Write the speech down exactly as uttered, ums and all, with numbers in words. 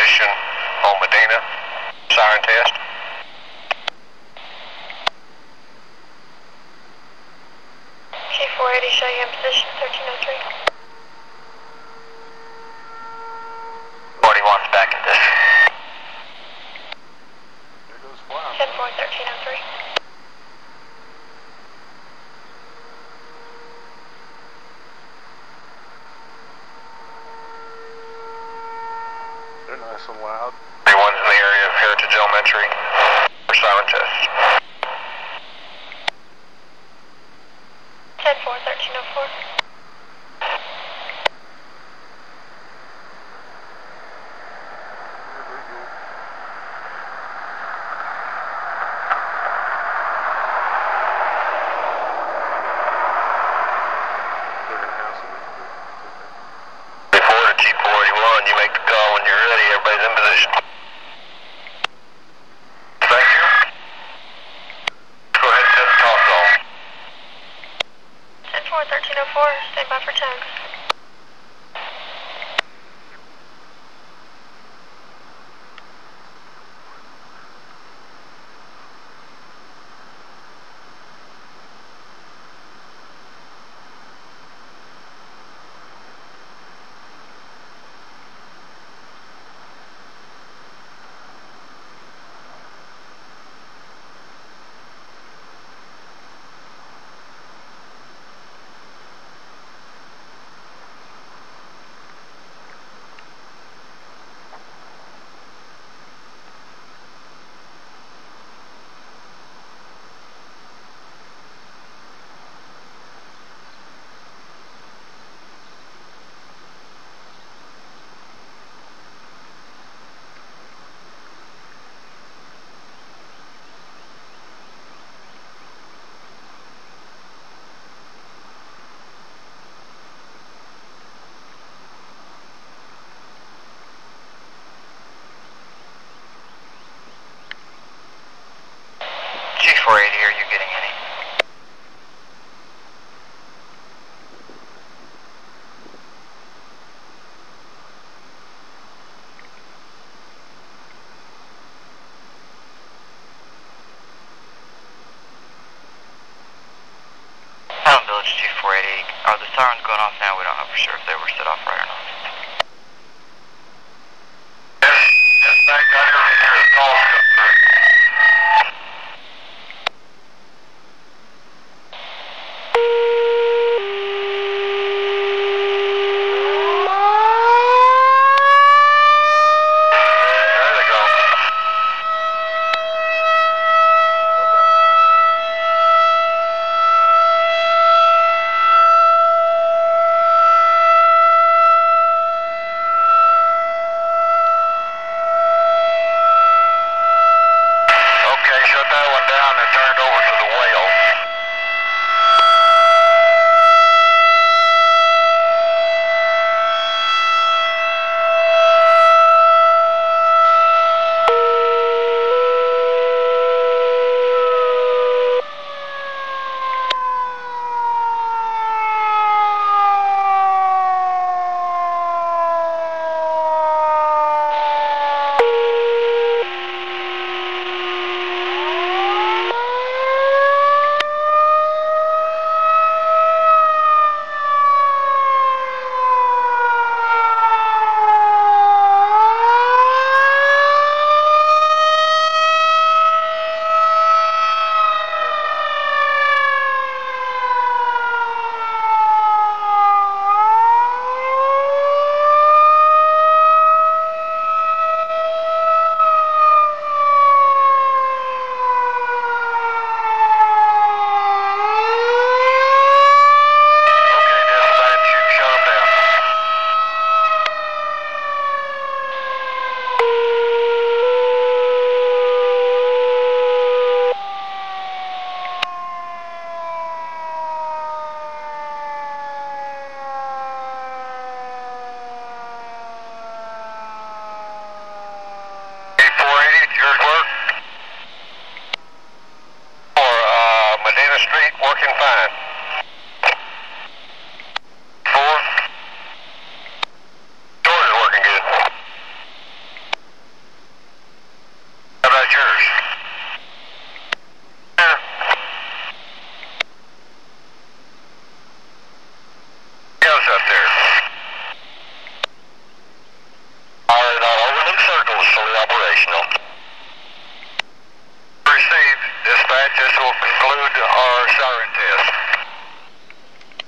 position on Medina. Siren test. G four eighty, show you in position thirteen oh three. forty-one's back in this. There goes flying. ten four, thirteen oh three. They're nice and loud. Everyone's in the area of Heritage Elementary for siren test. ten four, thirteen oh four. Before to G four eighty-one, you make the call when you're ready. Everybody's in position. Thank you. Go ahead and set the call zone. ten four, thirteen oh four, stand by for tone. G four eighty, are you getting any? Town Village G four eighty, are the sirens going off now? We don't know for sure if they were set off right or not.